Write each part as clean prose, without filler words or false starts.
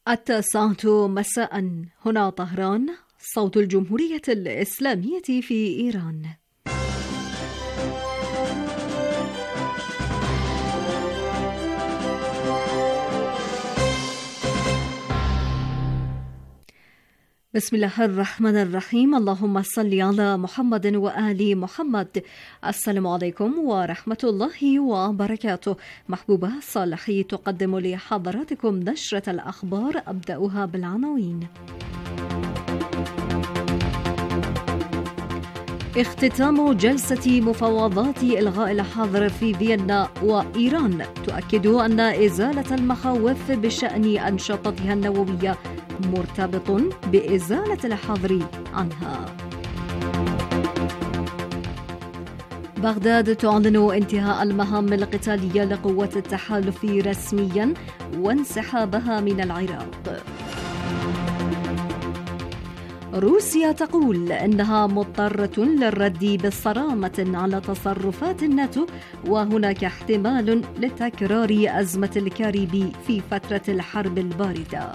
9 مساء، هنا طهران، صوت الجمهورية الإسلامية في إيران. بسم الله الرحمن الرحيم. اللهم صل على محمد وآل محمد. السلام عليكم ورحمة الله وبركاته. محبوبة صالحي تقدم لحضراتكم نشرة الأخبار، أبدأها بالعناوين. اختتام جلسة مفاوضات إلغاء الحظر في فيينا، وإيران تؤكد أن إزالة المخاوف بشأن أنشطتها النووية مرتبط بإزالة الحظر عنها. بغداد تعلن انتهاء المهام القتالية لقوات التحالف رسميا وانسحابها من العراق. روسيا تقول إنها مضطرة للرد بصرامة على تصرفات الناتو، وهناك احتمال لتكرار أزمة الكاريبي في فترة الحرب الباردة.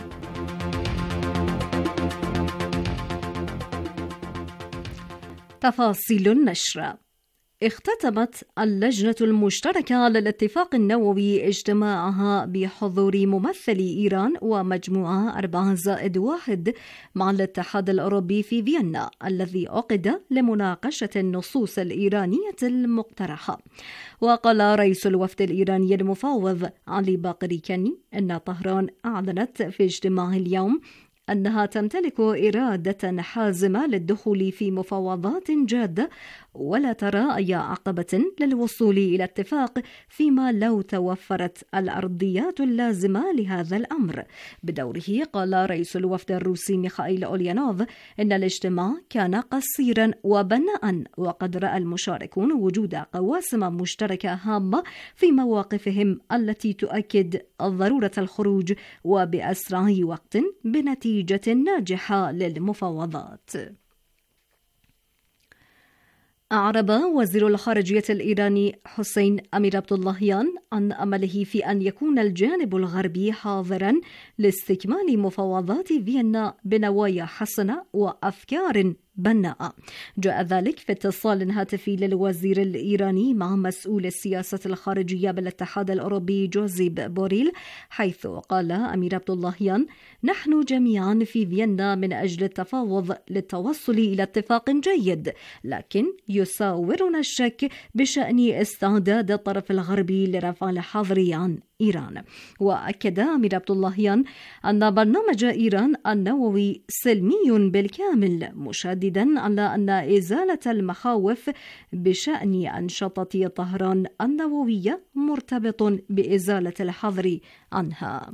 تفاصيل النشرة. اختتمت اللجنة المشتركة للاتفاق النووي اجتماعها بحضور ممثلي إيران ومجموعة 4+1 مع الاتحاد الأوروبي في فيينا، الذي عقد لمناقشة النصوص الإيرانية المقترحة. وقال رئيس الوفد الإيراني المفاوض علي باقر كاني إن طهران أعلنت في اجتماع اليوم أنها تمتلك إرادة حازمة للدخول في مفاوضات جادة، ولا ترى أي عقبة للوصول إلى اتفاق فيما لو توفرت الأرضيات اللازمة لهذا الأمر. بدوره قال رئيس الوفد الروسي ميخائيل أوليانوف إن الاجتماع كان قصيرا وبناء، وقد رأى المشاركون وجود قواسم مشتركة هامة في مواقفهم التي تؤكد ضرورة الخروج وبأسرع وقت بنتيجة ناجحة للمفاوضات. أعرب وزير الخارجية الإيراني حسين أمير عبداللهيان عن أمله في أن يكون الجانب الغربي حاضرا لاستكمال مفاوضات فيينا بنوايا حسنة وأفكار بناءة. جاء ذلك في اتصال هاتفي للوزير الإيراني مع مسؤول السياسة الخارجية بالاتحاد الأوروبي جوزيب بوريل، حيث قال أمير عبداللهيان: نحن جميعا في فيينا من أجل التفاوض للتوصل إلى اتفاق جيد، لكن يساورنا الشك بشأن استعداد الطرف الغربي لرفع الحظر عن إيران. وأكد أمير عبداللهيان أن برنامج إيران النووي سلمي بالكامل، مشددا على أن إزالة المخاوف بشأن أنشطة طهران النووية مرتبط بإزالة الحظر عنها.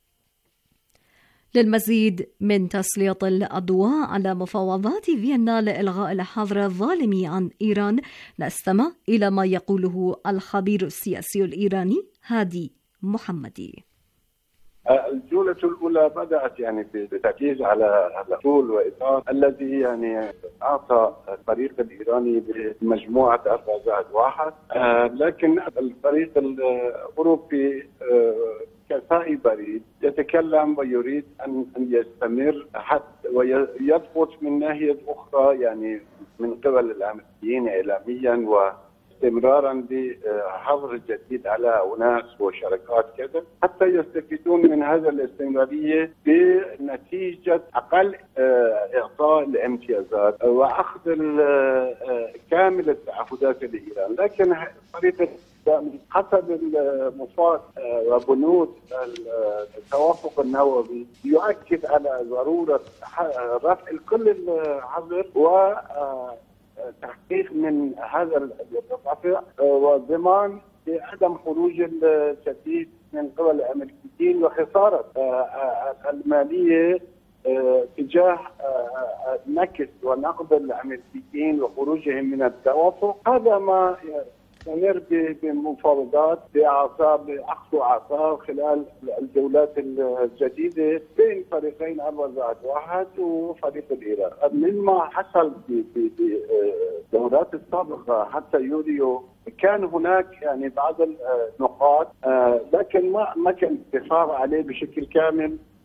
للمزيد من تسليط الأضواء على مفاوضات فيينا لإلغاء الحظر الظالم عن إيران، نستمع إلى ما يقوله الخبير السياسي الإيراني هادي محمدي. الجولة الأولى بدأت بالتركيز على الطول وإطار الذي أعطى الفريق الإيراني بمجموعة 4+1، لكن الفريق الأوروبي كسائي بريد يتكلم ويريد أن يستمر حتى ويضبط من ناحية أخرى من قبل الأمريكيين إعلاميا واستمرارا بحظر جديد على أناس وشركات كذا، حتى يستفيدون من هذا الاستمرارية بنتيجة أقل إعطاء الامتيازات وأخذ كامل التعهدات لإيران. لكن طريقة حسب المفاد وبنود التوافق النووي يؤكد على ضرورة رفع كل الحظر وتحقيق من هذا الرفع وضمان بعدم خروج الجديد من قبل الأمريكيين وخسارة المالية تجاه نكس ونقد الأمريكيين وخروجهم من التوافق. هذا ما نستمر بمفاوضات بأخذ أعصاب خلال الجولات الجديدة بين فريقين 4+1 وفريق الإيران. مما حصل بالدورات السابقة حتى يوليو كان هناك بعض النقاط، لكن ما كان اتفاق عليه بشكل كامل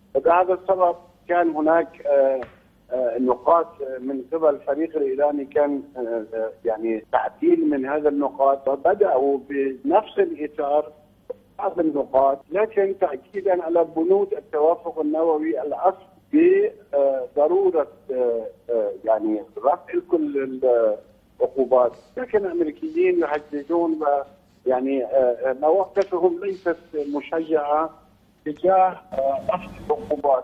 بهذا السبب كان هناك نقاط من قبل الفريق الإيراني، كان يعني تعديل من هذا النقاط، وبدأوا بنفس الإطار بعض النقاط، لكن تأكيدا على بنود التوافق النووي الأصل بضرورة يعني رفع كل العقوبات. لكن الأمريكيين يحددون يعني مواقفهم ليست مشجعة تجاه رفع العقوبات.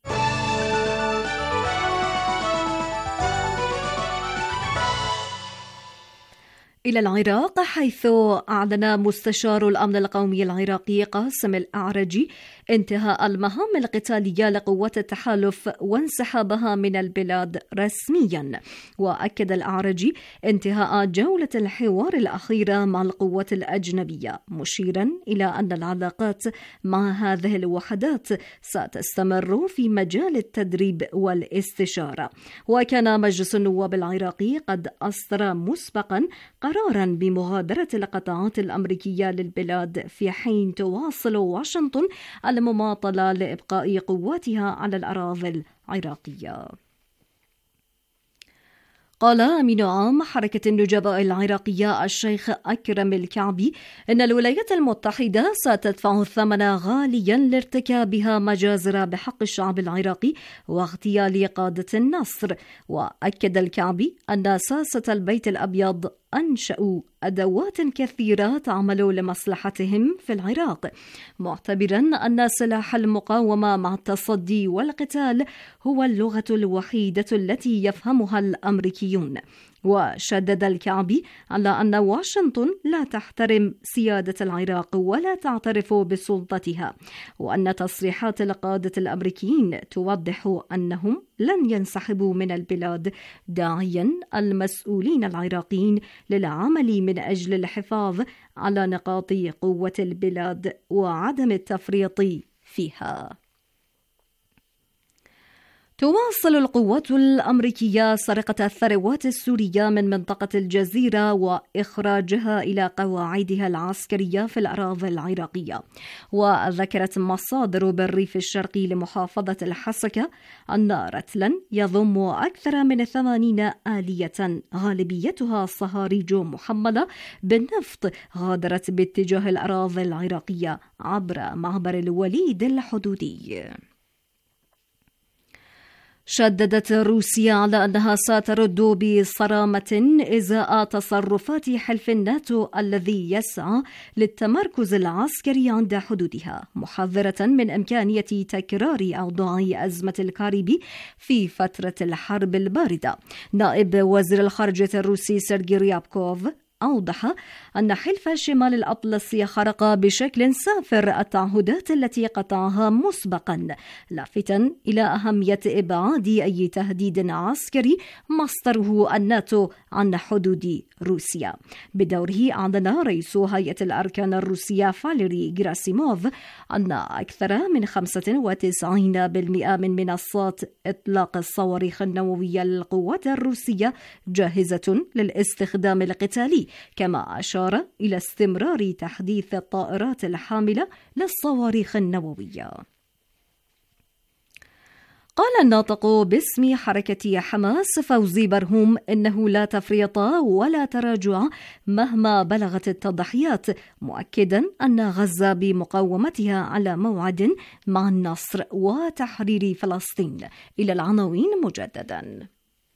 إلى العراق، حيث أعلن مستشار الأمن القومي العراقي قاسم الأعرجي انتهاء المهام القتالية لقوات التحالف وانسحابها من البلاد رسميا. وأكد الأعرجي انتهاء جولة الحوار الأخيرة مع القوات الأجنبية، مشيرا إلى أن العلاقات مع هذه الوحدات ستستمر في مجال التدريب والاستشارة. وكان مجلس النواب العراقي قد أصدر مسبقا قرارا بمغادرة القطاعات الأمريكية للبلاد، في حين تواصل واشنطن المماطلة لإبقاء قواتها على الأراضي العراقية. قال أمين عام حركة النجباء العراقية الشيخ أكرم الكعبي إن الولايات المتحدة ستدفع الثمن غاليا لارتكابها مجازر بحق الشعب العراقي واغتيال قادة النصر. وأكد الكعبي أن ساسة البيت الأبيض أنشأوا أدوات كثيرة تعمل لمصلحتهم في العراق، معتبرا أن سلاح المقاومة مع التصدي والقتال هو اللغة الوحيدة التي يفهمها الأمريكيون. وشدد الكعبي على أن واشنطن لا تحترم سيادة العراق ولا تعترف بسلطتها، وأن تصريحات القادة الأمريكيين توضح أنهم لن ينسحبوا من البلاد، داعيا المسؤولين العراقيين للعمل من أجل الحفاظ على نقاط قوة البلاد وعدم التفريط فيها. تواصل القوات الأمريكية سرقة الثروات السورية من منطقة الجزيرة وإخراجها إلى قواعدها العسكرية في الأراضي العراقية. وذكرت مصادر بالريف الشرقي لمحافظة الحسكة أن رتلا يضم أكثر من 80 آلية غالبيتها صهاريج محملة بالنفط غادرت باتجاه الأراضي العراقية عبر معبر الوليد الحدودي. شددت روسيا على أنها سترد بصرامة إزاء تصرفات حلف الناتو الذي يسعى للتمركز العسكري عند حدودها، محذرة من إمكانية تكرار أوضاع أزمة الكاريبي في فترة الحرب الباردة. نائب وزير الخارجية الروسي سيرجي ريابكوف أوضح أن حلف شمال الأطلسي خرق بشكل سافر التعهدات التي قطعها مسبقا، لافتا إلى أهمية إبعاد أي تهديد عسكري مصدره الناتو عن حدود روسيا. بدوره أعلن رئيس هيئة الأركان الروسية فاليري غراسيموف أن أكثر من 95% من منصات إطلاق الصواريخ النووية للقوات الروسية جاهزة للاستخدام القتالي، كما أشار إلى استمرار تحديث الطائرات الحاملة للصواريخ النووية. قال الناطق باسم حركة حماس فوزي برهوم إنه لا تفريط ولا تراجع مهما بلغت التضحيات، مؤكدا أن غزة بمقاومتها على موعد مع النصر وتحرير فلسطين. إلى العناوين مجددا.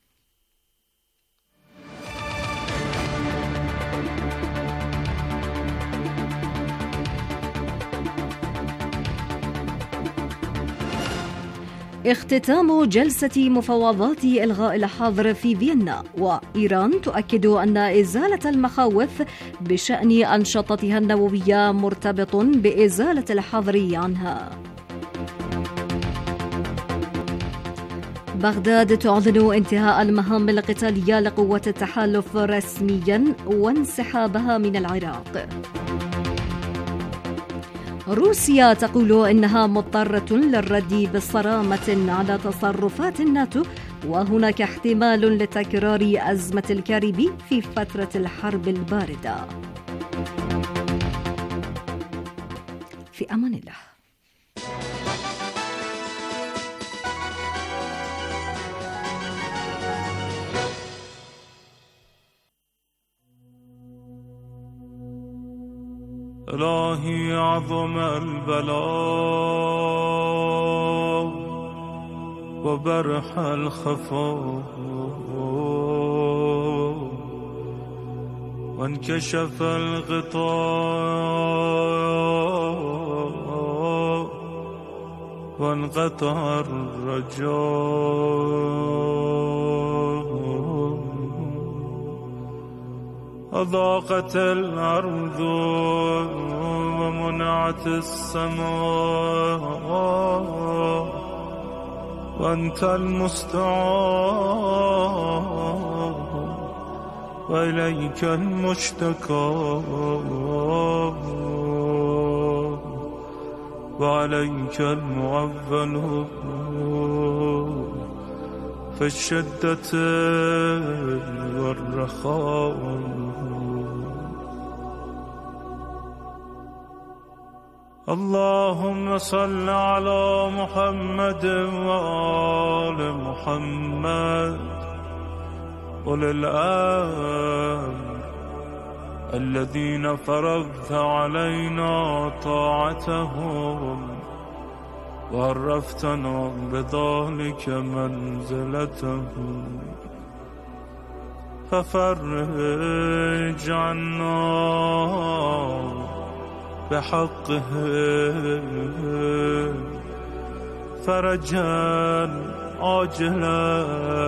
اختتام جلسة مفاوضات إلغاء الحظر في فيينا، وإيران تؤكد أن إزالة المخاوف بشأن أنشطتها النووية مرتبط بإزالة الحظر عنها. بغداد تعلن انتهاء المهام القتالية لقوات التحالف رسميا وانسحابها من العراق. روسيا تقول إنها مضطرة للرد بصرامة على تصرفات الناتو، وهناك احتمال لتكرار أزمة الكاريبي في فترة الحرب الباردة. في أمان الله. إلهي عظم البلاء وبرح الخفاء وانكشف الغطاء وانقطع الرجاء أضاقت الأرض ومنعت السماء وأنت المستعان وإليك المشتكى وعليك المعول في الشدة والرخاء. اللهم صل على محمد وآل محمد أولي الأمر الذين فرضت علينا طاعتهم وعرفتنا بذلك منزلتهم ففرج عنا بحقه فرجا عاجلا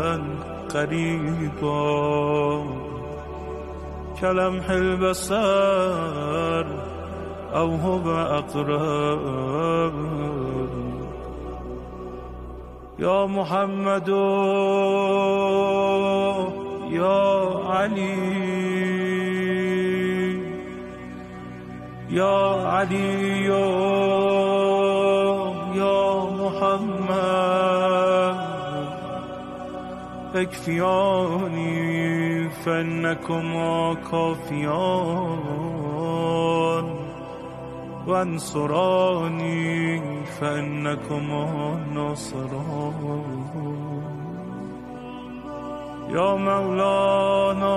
قريبا كلمح البصر أو هو أقرب. يا محمد يا علي يا علي يا محمد اكفياني فإنكما كافيان وانصراني فإنكما ناصران. يا مولانا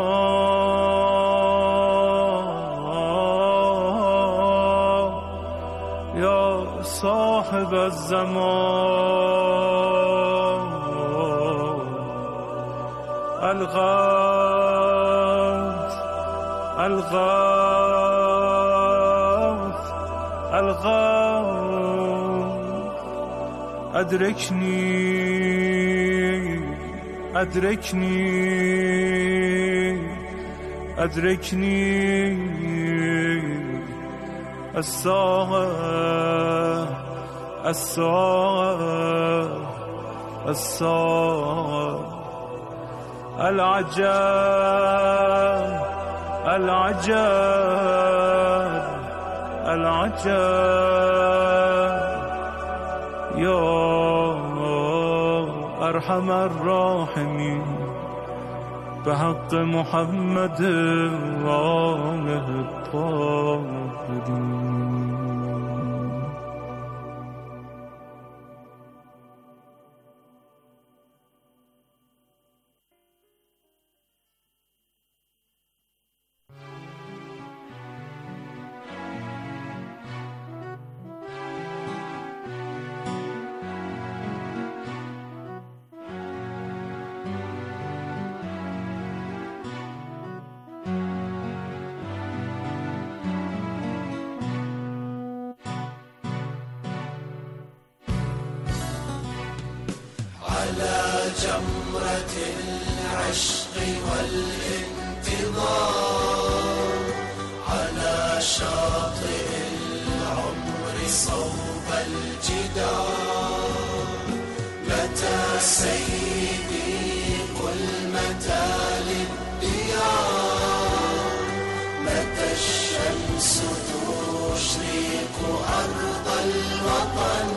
يا صاحب الزمان الغوث الغوث الغوث أدركني أدركني أدركني الساعة الساعة الساعة العجاب العجاب العجاب. يا أرحم الراحمين بحق محمد وآله الطاهرين. على جمرة العشق والانتظار على شاطئ العمر صوب الجدار. متى سيدي قل متى للديار، متى الشمس تشرق أرض الوطن.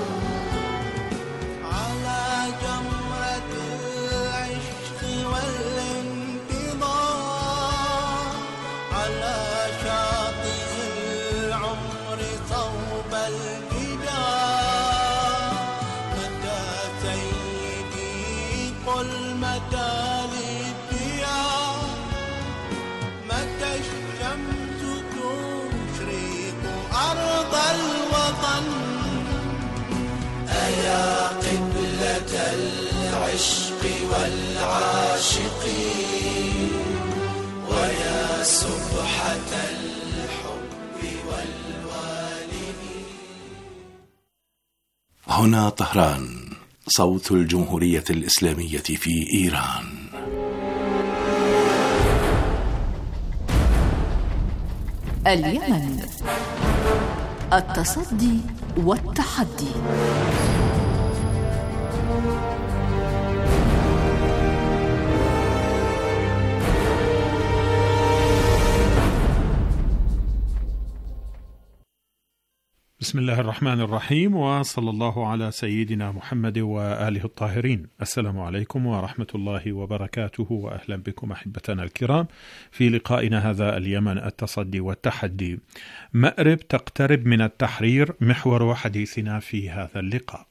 والعاشقين ويا سبحة الحب والوالدين. هنا طهران، صوت الجمهورية الإسلامية في إيران. اليمن، التصدي والتحدي. بسم الله الرحمن الرحيم، وصلى الله على سيدنا محمد وآله الطاهرين. السلام عليكم ورحمة الله وبركاته، وأهلا بكم أحبتنا الكرام في لقائنا هذا اليمن، التصدي والتحدي. مأرب تقترب من التحرير محور حديثنا في هذا اللقاء.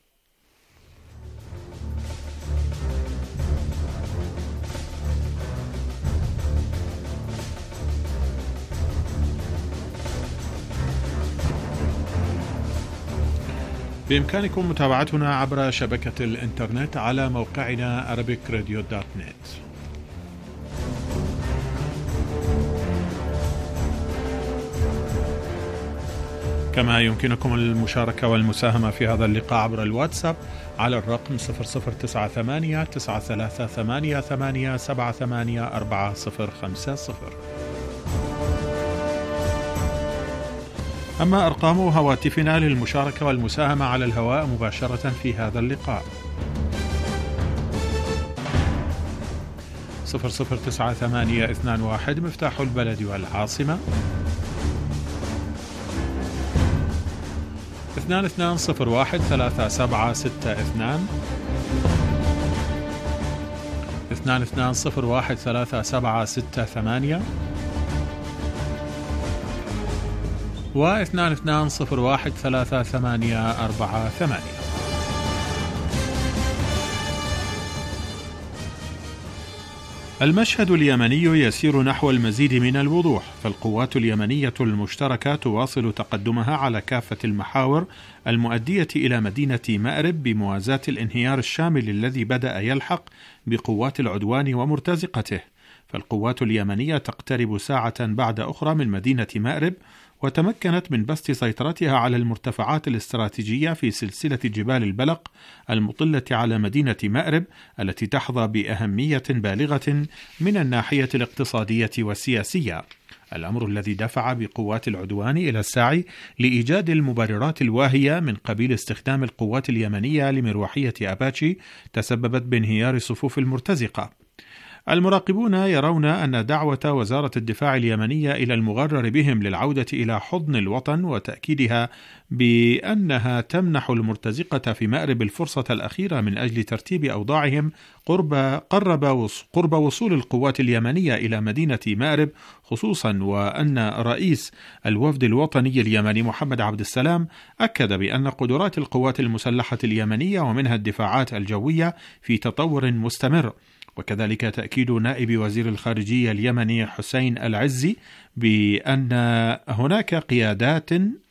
بإمكانكم متابعتنا عبر شبكة الإنترنت على موقعنا arabicradio.net. كما يمكنكم المشاركة والمساهمة في هذا اللقاء عبر الواتساب على الرقم 0098-9388-784050. أما أرقام هواتفنا للمشاركة والمساهمة على الهواء مباشرة في هذا اللقاء 009821 مفتاح البلد والعاصمة، 22013762 22013768 و22013848. المشهد اليمني يسير نحو المزيد من الوضوح، فالقوات اليمنية المشتركة تواصل تقدمها على كافة المحاور المؤدية إلى مدينة مأرب بموازاة الانهيار الشامل الذي بدأ يلحق بقوات العدوان ومرتزقته. فالقوات اليمنية تقترب ساعة بعد أخرى من مدينة مأرب، وتمكنت من بسط سيطرتها على المرتفعات الاستراتيجية في سلسلة جبال البلق المطلة على مدينة مأرب، التي تحظى بأهمية بالغة من الناحية الاقتصادية والسياسية، الأمر الذي دفع بقوات العدوان إلى السعي لإيجاد المبررات الواهية من قبيل استخدام القوات اليمنية لمروحية أباتشي تسببت بانهيار صفوف المرتزقة. المراقبون يرون أن دعوة وزارة الدفاع اليمنية إلى المغرر بهم للعودة إلى حضن الوطن وتأكيدها بأنها تمنح المرتزقة في مأرب الفرصة الأخيرة من أجل ترتيب أوضاعهم قرب وصول القوات اليمنية إلى مدينة مأرب، خصوصا وأن رئيس الوفد الوطني اليمني محمد عبد السلام أكد بأن قدرات القوات المسلحة اليمنية ومنها الدفاعات الجوية في تطور مستمر. وكذلك تأكيد نائب وزير الخارجية اليمني حسين العزي بأن هناك قيادات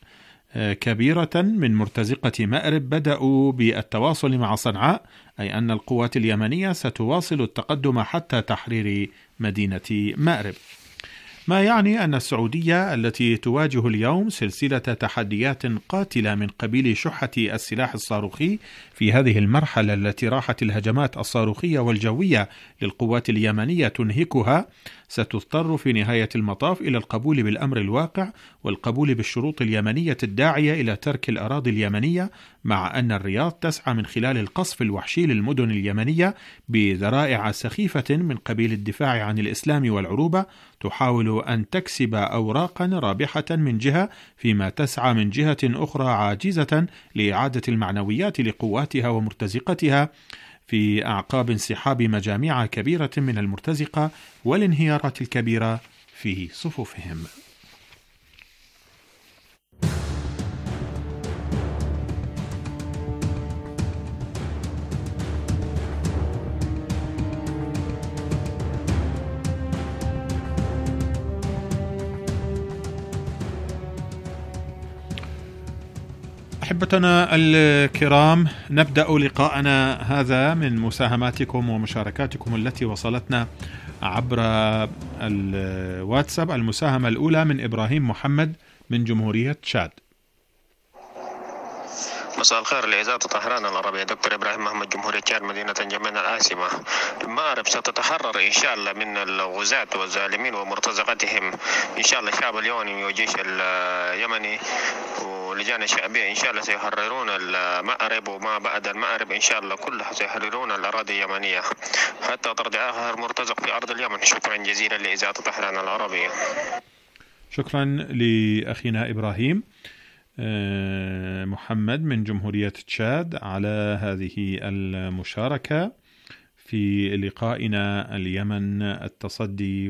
كبيرة من مرتزقة مأرب بدأوا بالتواصل مع صنعاء، أي أن القوات اليمنية ستواصل التقدم حتى تحرير مدينة مأرب، ما يعني أن السعودية التي تواجه اليوم سلسلة تحديات قاتلة من قبيل شحة السلاح الصاروخي في هذه المرحلة التي راحت الهجمات الصاروخية والجوية للقوات اليمنية تنهكها، ستضطر في نهاية المطاف إلى القبول بالأمر الواقع والقبول بالشروط اليمنية الداعية إلى ترك الأراضي اليمنية، مع أن الرياض تسعى من خلال القصف الوحشي للمدن اليمنية بذرائع سخيفة من قبيل الدفاع عن الإسلام والعروبة، تحاول أن تكسب أوراقا رابحة من جهة، فيما تسعى من جهة أخرى عاجزة لإعادة المعنويات لقواتها ومرتزقتها في أعقاب انسحاب مجاميع كبيرة من المرتزقة والانهيارات الكبيرة في صفوفهم. أحبتنا الكرام، نبدأ لقاءنا هذا من مساهماتكم ومشاركاتكم التي وصلتنا عبر الواتساب. المساهمة الأولى من إبراهيم محمد من جمهورية تشاد. مساء الخير لإذاعة طهران العربية، دكتور إبراهيم محمد، جمهورية تشاد، مدينة جمينة العاصمة. المأرب ستتحرر إن شاء الله من الغزاة والظالمين ومرتزقتهم إن شاء الله. الشعب اليمني والجيش اليمني ولجان الشعبية إن شاء الله سيحررون المأرب، وما بعد المأرب إن شاء الله كلها سيحررون الأراضي اليمنية حتى ترضي آخر مرتزق في أرض اليمن. شكرا جزيلا لإذاعة طهران العربية. شكرا لأخينا إبراهيم محمد من جمهورية تشاد على هذه المشاركة في لقائنا اليمن، التصدي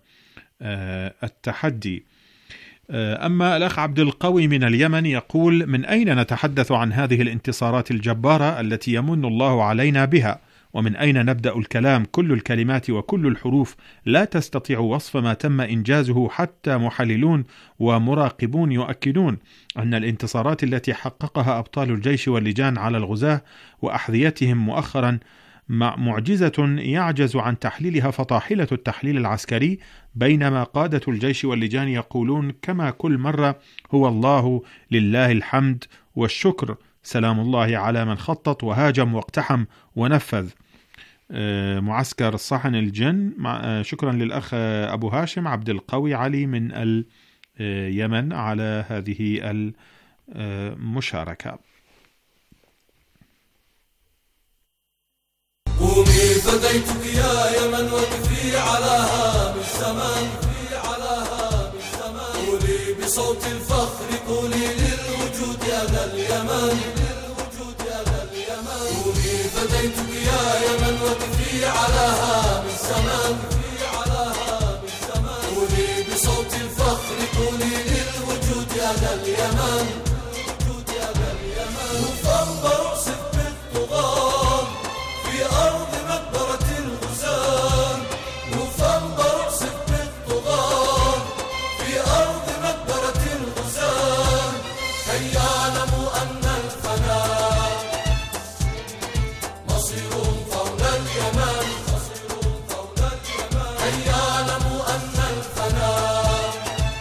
والتحدي. أما الأخ عبد القوي من اليمن يقول: من أين نتحدث عن هذه الانتصارات الجبارة التي يمن الله علينا بها؟ ومن أين نبدأ الكلام؟ كل الكلمات وكل الحروف لا تستطيع وصف ما تم إنجازه، حتى محللون ومراقبون يؤكدون أن الانتصارات التي حققها أبطال الجيش واللجان على الغزاة وأحذيتهم مؤخرا معجزة يعجز عن تحليلها فطاحلة التحليل العسكري، بينما قادة الجيش واللجان يقولون كما كل مرة: هو الله، لله الحمد والشكر، سلام الله على من خطط وهاجم واقتحم ونفذ. معسكر صحن الجن. شكرا للأخ أبو هاشم عبد القوي علي من اليمن على هذه المشاركة. قومي فديتك يا يمن وقفي على هام الزمان، قولي بصوت الفخر، قولي للوجود أنا اليمن. قومي فديتك يا يمن وقفي على هام الزمان، قولي بصوت الفخر، قولي للوجود أنا اليمن. نوفمبر أعصف بالطغاة في أرض مقبرة الغزاة، نوفمبر أعصف بالطغاة في أرض مقبرة الغزاة، كي يعلموا أن الفناء مصير فول اليمن، كي يعلموا أن الفناء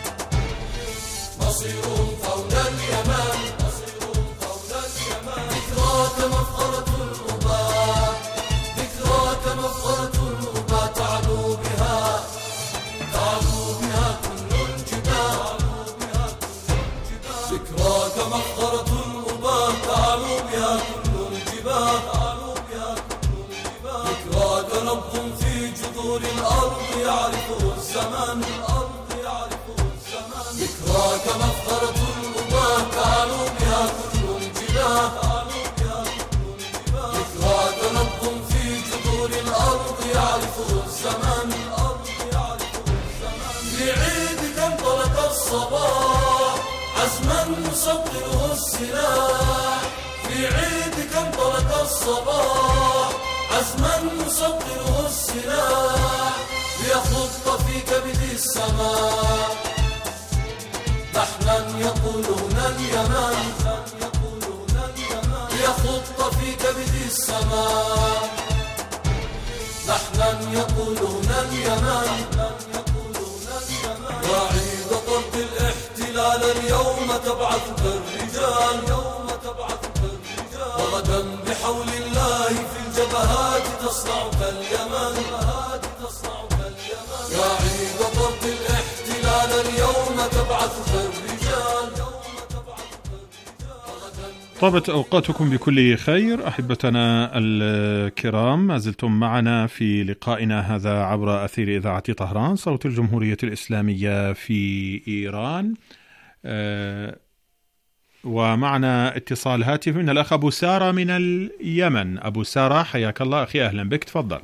مصير فول اليمن. ذكراك مفخرة الأباء، ذكراك مفخرة الأباء، تعلو بها كل الجبال. ذكراك مفخرة الأباء، تعلو بها كل الجبال. ذكراك نبض في جذور الأرض يعرفه الزمان، ذكراك مفخرة الأباء، تعلو بها كل الجبال. ذكراك نبض في جذور الأرض يعرفه الزمان. لعيدك انطلق الصباح عزما نصدره السلاح، في عيدك انطلق الصباح عزما نصدره السلاح، ليخط في كبد السماء لحنا يقولون اليمن، ليخط في كبد السماء لحنا يقولون اليمن. وعيد طرد الاحتلال اليوم تبعثك الرجال، وغدا بحول الله في الجبهات تصنعك اليمن. يا عيد طرد الاحتلال اليوم تبعثك الرجال. طابت أوقاتكم بكل خير. أحبتنا الكرام، ما زلتم معنا في لقائنا هذا عبر أثير إذاعة طهران، صوت الجمهورية الإسلامية في إيران. ومعنا اتصال هاتف من الأخ أبو سارة من اليمن. أبو سارة، حياك الله أخي، أهلا بك، تفضل.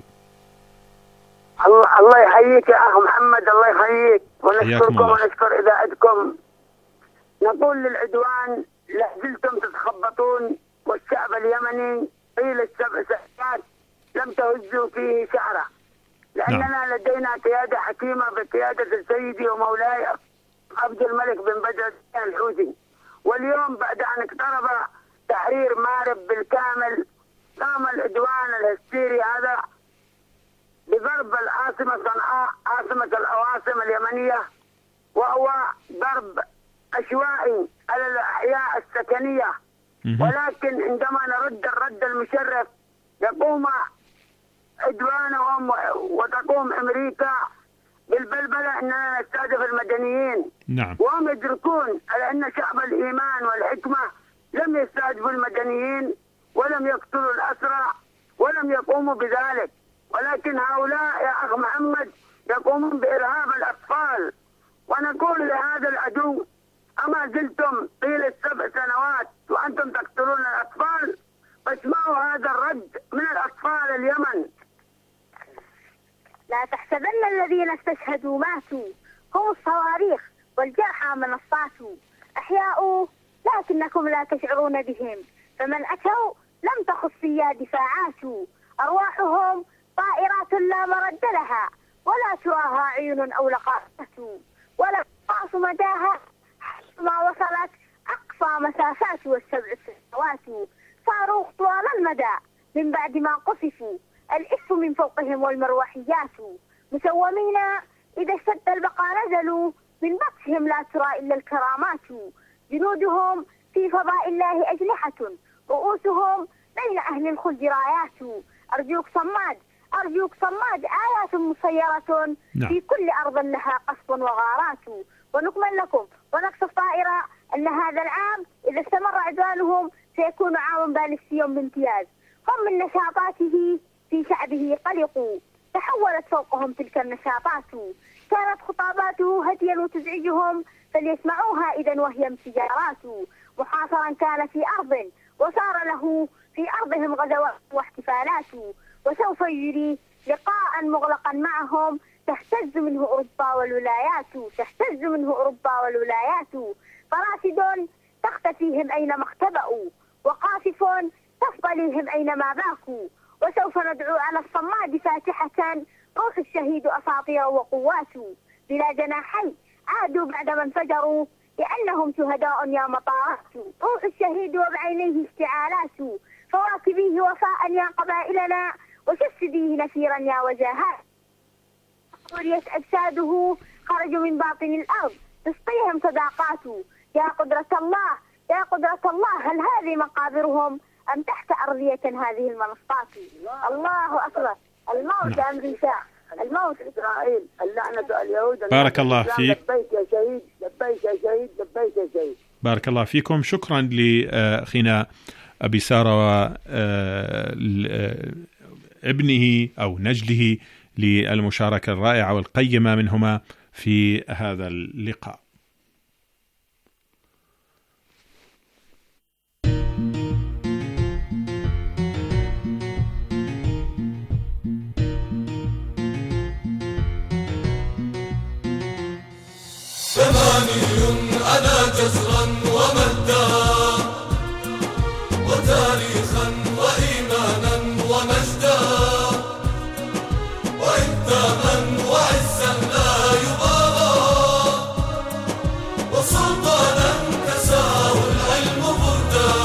الله يحييك يا أخ محمد، الله يحييك، ونشكركم ونشكر إذاعتكم. نقول للعدوان: لا زلتم تتخبطون، والشعب اليمني طيل السبع سنوات لم تهزوا فيه شعرة، لأننا لدينا قيادة حكيمة بقيادة سيدي ومولاي عبد الملك بن بدر الحوثي، واليوم بعد أن اقترب تحرير مأرب بالكامل قام العدوان الهستيري هذا بضرب العاصمة صنعاء عاصمة العواصم اليمنية، وهو ضرب عشوائي على الأحياء السكنية. ولكن عندما نرد الرد المشرف يقوم عدوانهم وتقوم أمريكا بالبلبلة أننا نستهدف المدنيين. نعم. وهم يدركون على أن شعب الإيمان والحكمة لم يستهدفوا المدنيين ولم يقتلوا الأسرى ولم يقوموا بذلك، ولكن هؤلاء يا أخ محمد يقومون بإرهاب الأطفال. ونقول لهذا العدو: أما زلتم طيلة 7 سنوات وأنتم تقتلون الأطفال؟ فاسمعوا هذا الرد من الأطفال اليمن. لا تحسبن الذين استشهدوا ماتوا، هم الصواريخ والجرحى منصات، أحياء لكنكم لا تشعرون بهم، فمن أتوا لم تخص فيها دفاعات، أرواحهم طائرات لا مرد لها، ولا تراها عيون أو لقاءات، ولا تقاس مداها ما وصلت أقصى مسافات والسبع سنوات، صاروا طوال المدى من بعد ما قصفوا الإف من فوقهم والمروحيات، مسومين إذا اشتد البقاء نزلوا، من بطشهم لا ترى إلا الكرامات، جنودهم في فضاء الله أجنحة، رؤوسهم بين أهل الخلد رايات، أرجوك صماد أرجوك صماد، آيات مسيرة في كل أرض لها قصف وغارات. ونكمل لكم ونقصف طائرة أن هذا العام إذا استمر عدوانهم سيكون عاما باليستيا بامتياز، هم من نشاطاته في شعبه قلقوا، تحولت فوقهم تلك النشاطات، كانت خطاباته هديا وتزعجهم، فليسمعوها إذا وهي انفجارات. محاصرا كان في أرض وصار له في أرضهم غزوات واحتفالات، وسوف يجري لقاء مغلقا معهم، تهتز منه أوروبا والولايات، تهتز منه أوروبا والولايات، فراسد تختفيهم أينما اختبأوا، وقاصف تفضليهم أينما باكوا، وسوف ندعو على الصماد فاتحة، روح الشهيد أساطير وقوات، بلا جناحي عادوا بعدما انفجروا، لأنهم شهداء يا مطارات، روح الشهيد وبعينيه اشتعالات، فواكبيه وفاء يا قبائلنا، وشسديه نفيرا يا وجاهات، قريت أجساده خرجوا من باطن الأرض، تسقيهم صداقات، يا قدرة الله يا قدرة الله، هل هذه مقابرهم أم تحت أرضية هذه المنصات؟ الله أكبر، الموت أمريكا، الموت إسرائيل، اللعنة اليهود. بارك الله فيك. لبيك يا شهيد، لبيك يا شهيد، لبيك يا شهيد. بارك الله فيكم. شكرا لأخينا أبي سارة وابنه أو نجله للمشاركة الرائعة والقيمة منهما في هذا اللقاء. ثماني أنا جزرا ومدا، وتاريخا وإيمانا ومجدا، وإنتاما وعزا لا يبالى، وسلطانا كساه العلم بردا،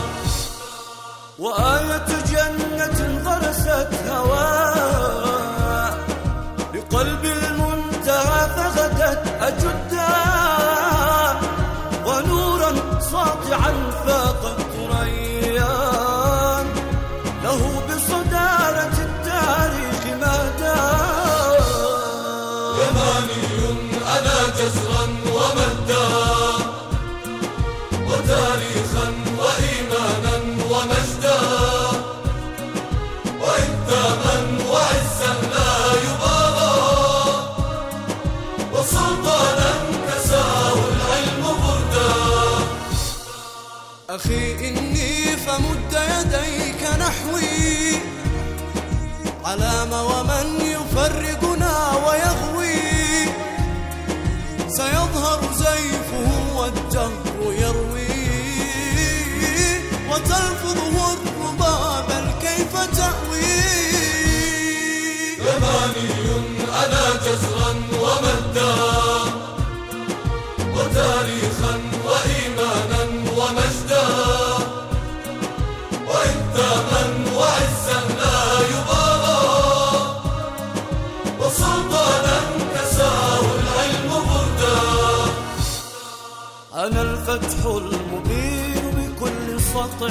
وآية جنة غرست هواء بقلب المنتهى فغدت أجدا، ونورا ساطعا فاق الثريان، له بصدارة التاريخ مهدا. يماني أنا جزرا ومدا، وتاريخا وإيمانا ومجدا، وإنتاما وعزا لا يبالى، وسلطانا كساه العلم بردا. أخي إني فمد يديك نحوي، علام ومن يفرقنا ويغوي، سيظهر زيفه والدهر يروي، وتلفظه الربا بل كيف تأوي. يماني أنا جزرا ومدا، وتاريخا وإيمانا أنا الفتح المبين بكل سطع،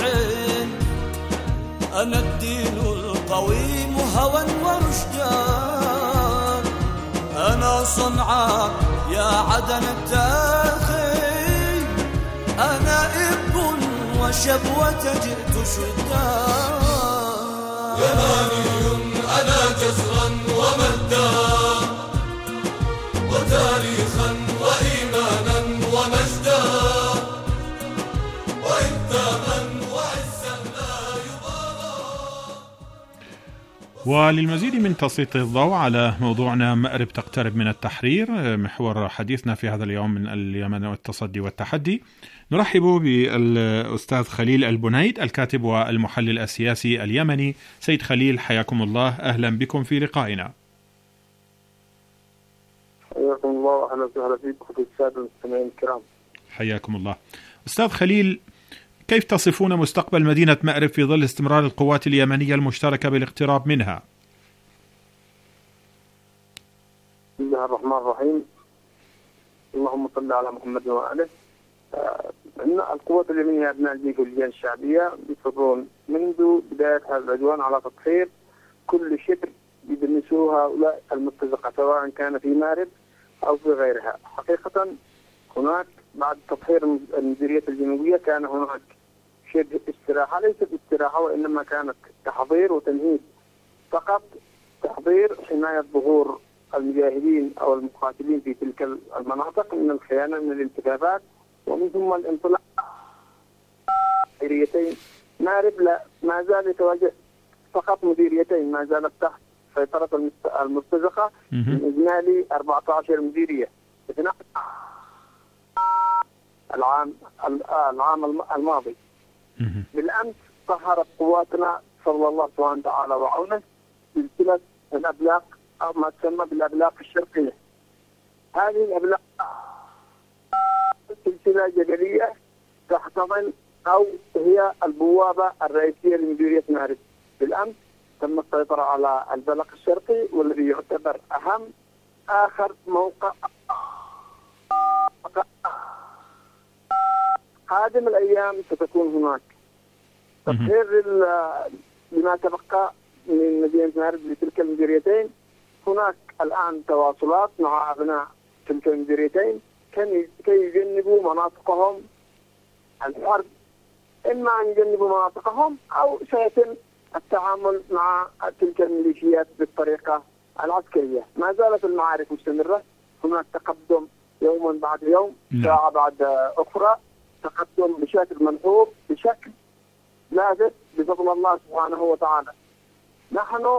أنا الدين القويم هوى ورشدان، أنا صنعاء يا عدن التاخي، أنا إب وشبوة جئت شدان، يماني أنا جزرا ومدا وتاريخا وإيمانا ومجدا وإنتاما وعزا لا يبالى. وللمزيد من تسليط الضوء على موضوعنا مأرب تقترب من التحرير، محور حديثنا في هذا اليوم من اليمن والتصدي والتحدي، نرحب بالأستاذ خليل البنيد الكاتب والمحلل السياسي اليمني. سيد خليل حياكم الله، أهلا بكم في لقائنا. حياكم الله وأهلا وسهلا فيكم في السادة المستمعين الكرام. حياكم الله. أستاذ خليل، كيف تصفون مستقبل مدينة مأرب في ظل استمرار القوات اليمنية المشتركة بالاقتراب منها؟ بسم الله الرحمن الرحيم، اللهم صل على محمد وآله. أن القوات اليمنية أبناء الجيش واللجان الشعبية بيصرون منذ بداية هذا العدوان على تطهير كل شبر يدنسوه هؤلاء المرتزقة، سواء كان في مأرب أو في غيرها. حقيقة هناك بعد تطهير المديرية الجنوبية كان هناك شبه استراحة، ليست استراحة وإنما كانت تحضير وتمهيد فقط، تحضير حماية ظهور المجاهدين أو المقاتلين في تلك المناطق من الخيانة من الانتخابات، ومن ثم الانطلاق مديريتين. مأرب لا ما زال يتواجه فقط مديريتين ما زالت تحت سيطرة المرتزقة من إجمالي 14 مديرية. العام الماضي بالأمس طهرت قواتنا صلى الله سبحانه وتعالى وعونه سلسلة الأبلاق أو ما تسمى بالأبلاق الشرقية. هذه الأبلاق سلسلة جبلية تحتضن أو هي البوابة الرئيسية لمديرية مأرب. بالأمس تم السيطرة على البلق الشرقي والذي يعتبر أهم آخر موقع. قادم الأيام ستكون هناك تطهير لما تبقى من مدينة مأرب لتلك المديريتين. هناك الآن تواصلات مع أبناء تلك المديريتين كي يجنبوا مناطقهم الحرب، إما أن يجنبوا مناطقهم أو سيتم التعامل مع تلك الميليشيات بالطريقة العسكرية. ما زالت المعارك مستمرة، هناك تقدم يوما بعد يوم، ساعة بعد أخرى، تقدم بشكل ملحوظ بشكل لازم بفضل الله سبحانه وتعالى. نحن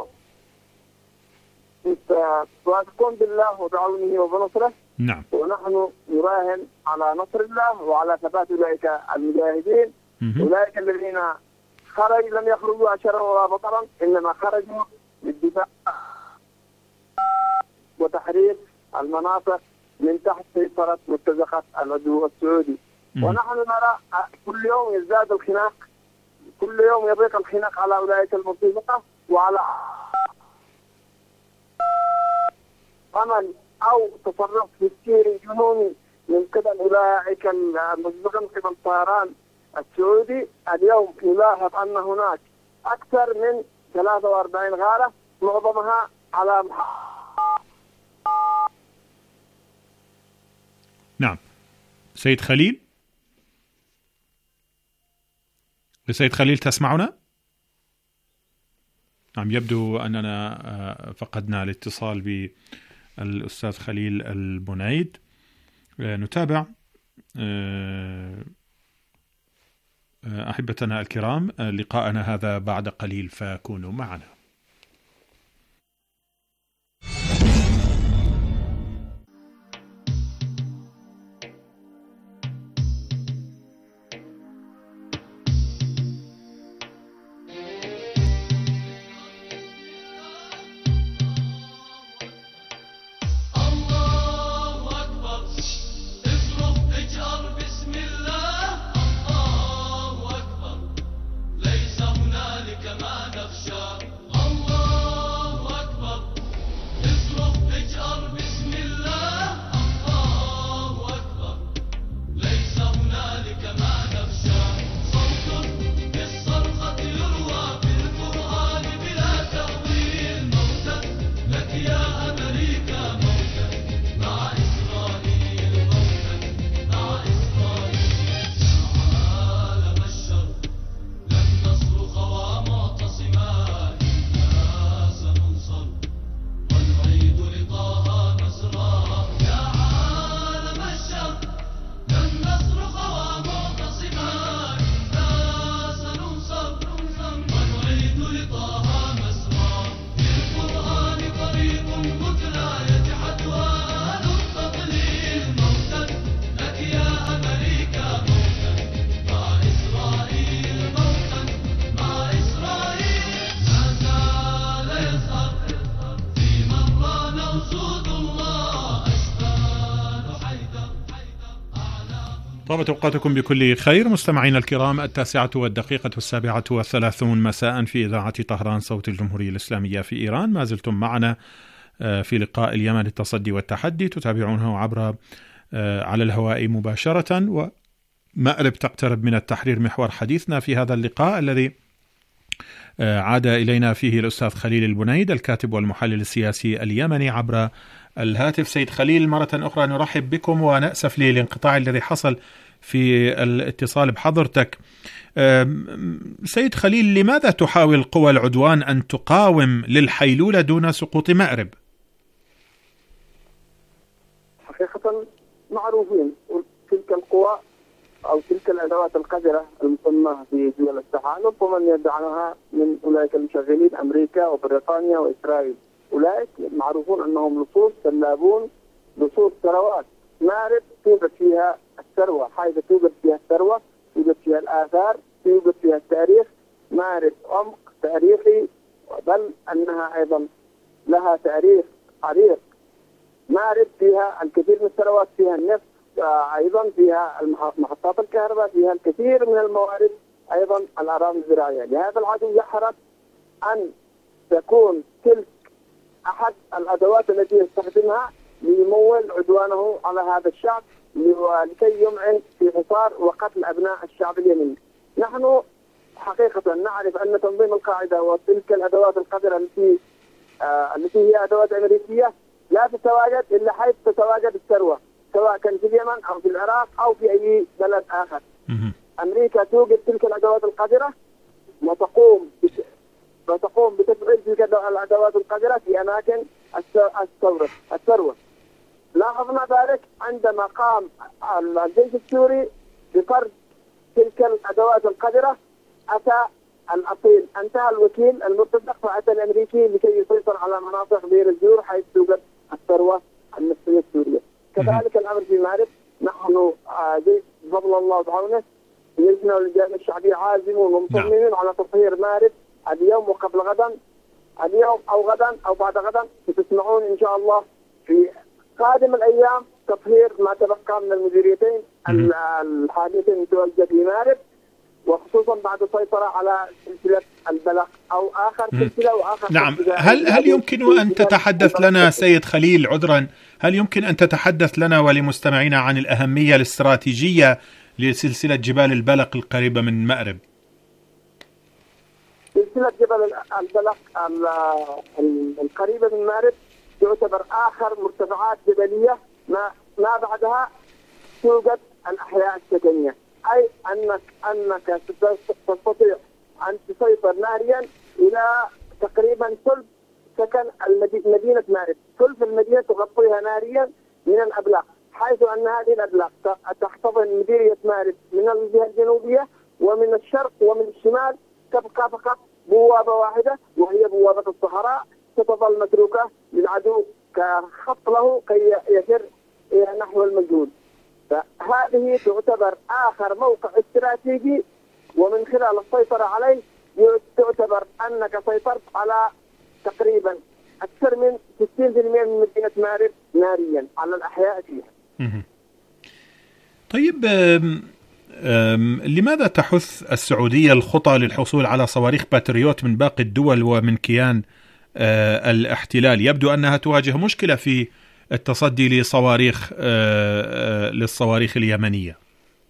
واثقون بالله وبعونه وبنصره، نعم، ونحن نراهن على نصر الله وعلى ثبات أولئك المجاهدين، أولئك الذين لم يخرجوا عشرا ولا بطرا، إنما خرجوا للدفاع وتحرير المناطق من تحت سيطرة مرتزقة العدو السعودي. ونحن نرى كل يوم يزداد الخناق، كل يوم يضيق الخناق على أولئك المرتزقة وعلى عمل أو تصرف تفكيري جنوني من قبل أولئك المرتزقة من قبل الطيران السعودي. اليوم نلاحظ أن هناك أكثر من 43 غارة، معظمها على نعم. سيد خليل، سيد خليل تسمعنا؟ نعم، يبدو أننا فقدنا الاتصال بالأستاذ خليل البنيد. نتابع أحبتنا الكرام لقاءنا هذا بعد قليل، فكونوا معنا. ليس هنالك ما نخشى. طابت أوقاتكم بكل خير مستمعينا الكرام. 9:37 مساء في إذاعة طهران صوت الجمهورية الإسلامية في إيران. ما زلتم معنا في لقاء اليمن التصدي والتحدي، تتابعونه عبر على الهواء مباشرة، ومأرب تقترب من التحرير محور حديثنا في هذا اللقاء الذي عاد إلينا فيه الأستاذ خليل البنيد الكاتب والمحلل السياسي اليمني عبر الهاتف. سيد خليل، مرة أخرى نرحب بكم ونأسف للانقطاع الذي حصل في الاتصال بحضرتك. سيد خليل، لماذا تحاول قوى العدوان أن تقاوم للحيلولة دون سقوط مأرب؟ حقيقة معروفين تلك القوى أو تلك الأدوات القذرة المسمى في دول التحالف ومن يدعمها من أولئك المشغلين أمريكا وبريطانيا وإسرائيل. أولئك معروفون أنهم لصوص سلابون، لصوص ثروات. مأرب توجد فيها الثروة، حيث توجد فيها الثروة توجد فيها الآثار، توجد فيها التاريخ. مأرب عمق تاريخي، بل أنها أيضا لها تاريخ عريق. مأرب فيها الكثير من الثروات، فيها النفط، أيضا فيها محطات الكهرباء، فيها الكثير من الموارد، أيضا الأراضي الزراعية. لهذا العدو يحرص أن تكون تلك أحد الأدوات التي يستخدمها ليمول عدوانه على هذا الشعب لكي يمعن في حصار وقتل أبناء الشعب اليمني. نحن حقيقة نعرف أن تنظيم القاعدة وتلك الأدوات القذرة التي هي أدوات أمريكية لا تتواجد إلا حيث تتواجد الثروة، سواء كان في اليمن أو في العراق أو في أي بلد آخر. أمريكا توجد تلك الأدوات القذرة وتقوم بتفعيل تلك الأدوات القذرة في أماكن الثروة. لاحظنا ذلك عندما قام الجيش السوري بفرض تلك الأدوات القذرة. أتى الأصيل، انتهى الوكيل المرتزق فأتى الأمريكي لكي يسيطر على مناطق بير الزور حيث توجد الثروة النفطية السورية. كذلك الأمر في مأرب. نحن بفضل الله وبعونه جيشنا واللجان الشعبية عازمون ومصممين على تطهير مأرب اليوم وقبل غدا، اليوم أو غدا أو بعد غدا. ستسمعون إن شاء الله في قادم الأيام تطهير ما تبقى من المديريتين الحاليتين المتواجدة في مأرب، وخصوصا بعد السيطرة على سلسلة البلق أو آخر سلسلة وآخر. نعم. هل يمكن أن تتحدث لنا سيد خليل، عذرا، هل يمكن أن تتحدث لنا ولمستمعينا عن الأهمية الاستراتيجية لسلسلة جبال البلق القريبة من مأرب؟ سلسلة جبل البلق القريبة من مأرب تعتبر آخر مرتفعات جبلية ما بعدها توجد الأحياء السكنية، أي أنك تستطيع أن تسيطر ناريا إلى تقريبا ثلث سكن مدينة مأرب. ثلث المدينة تغطيها ناريا من الأبلاق، حيث أن هذه الأبلاق تحتضن مديرية مأرب من الجهة الجنوبية ومن الشرق ومن الشمال. تبقى فقط بوابة واحدة وهي بوابة الصحراء، ستظل متروكة للعدو كخط له كي يسر نحو المجهول. فهذه تعتبر آخر موقع استراتيجي، ومن خلال السيطرة عليه تعتبر أنك سيطرت على تقريبا أكثر من 60% من مدينة مأرب ناريا على الأحياء فيها. طيب، لماذا تحث السعودية الخطى للحصول على صواريخ باتريوت من باقي الدول ومن كيان الاحتلال؟ يبدو أنها تواجه مشكلة في التصدي للصواريخ اليمنية.